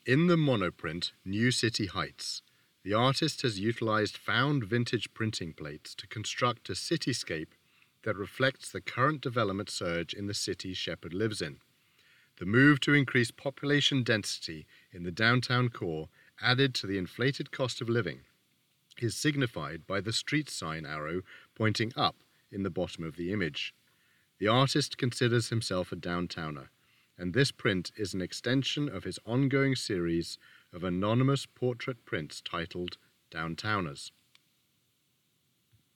In the monoprint New City Heights, the artist has utilized found vintage printing plates to construct a cityscape that reflects the current development surge in the city Shepard lives in. The move to increase population density in the downtown core, added to the inflated cost of living, is signified by the street sign arrow pointing up in the bottom of the image. The artist considers himself a downtowner, and this print is an extension of his ongoing series of anonymous portrait prints titled Downtowners.